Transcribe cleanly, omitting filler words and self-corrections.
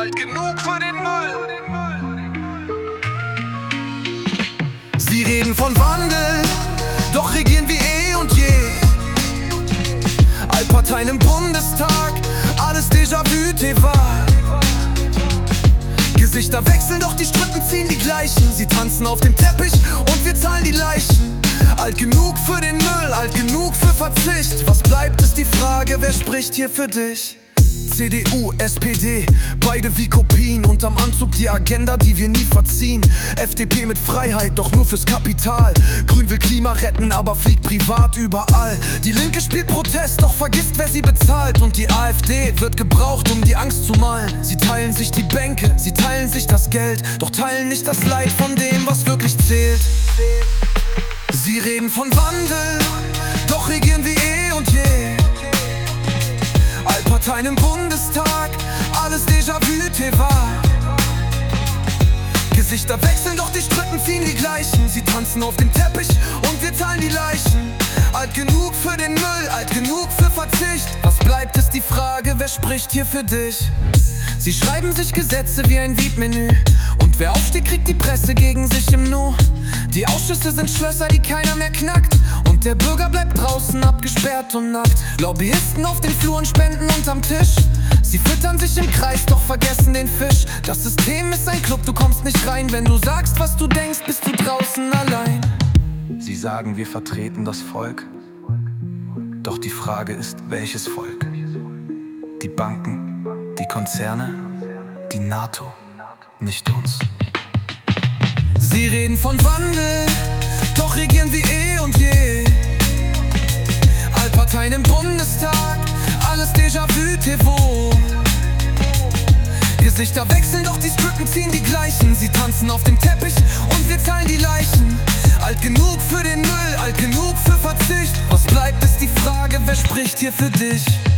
alt genug für den Müll. Sie reden von Wandel, doch regieren wie eh und je. Altparteien im Bundestag, alles Déjà-vu, Teval. Gesichter wechseln, doch die Strippen ziehen die gleichen. Sie tanzen auf dem Teppich und wir zahlen die Leichen. Alt genug für den Müll, alt genug für Verzicht. Was bleibt, ist die Frage, wer spricht hier für dich? CDU, SPD, beide wie Kopien. Unterm Anzug die Agenda, die wir nie verziehen. FDP mit Freiheit, doch nur fürs Kapital. Grün will Klima retten, aber fliegt privat überall. Die Linke spielt Protest, doch vergisst, wer sie bezahlt. Und die AfD wird gebraucht, um die Angst zu malen. Sie teilen sich die Bänke, sie teilen sich das Geld, doch teilen nicht das Leid von dem, was wirklich zählt. Sie reden von Wandel, doch regieren wie eh und je. Altparteien im Bundestag, alles Déjà-vu, Teval. Gesichter wechseln, doch die Strippen ziehen die gleichen. Sie tanzen auf dem Teppich und wir zahlen die Leichen. Alt genug für den Müll, alt genug für Verzicht. Was bleibt, ist die Frage, wer spricht hier für dich? Sie schreiben sich Gesetze wie ein Wiedmenü. Und wer aufsteht, kriegt die Presse gegen sich im Nu. Die Ausschüsse sind Schlösser, die keiner mehr knackt. Und der Bürger bleibt draußen abgesperrt und nackt. Lobbyisten auf den Fluren spenden unterm Tisch. Sie füttern sich im Kreis, doch vergessen den Fisch. Das System ist ein Club, du kommst nicht rein. Wenn du sagst, was du denkst, bist du draußen allein. Sie sagen, wir vertreten das Volk. Doch die Frage ist, welches Volk? Die Banken, die Konzerne, die NATO, nicht uns. Sie reden von Wandel, doch regieren wie eh und je. Altparteien im Bundestag, alles Déjà-vu, Tevo. Gesichter wechseln, doch die Strippen ziehen die gleichen. Sie tanzen auf dem Teppich und wir zahlen die Leichen. Alt genug für den Müll, alt genug für Verzicht. Was bleibt, ist die Frage, wer spricht hier für dich?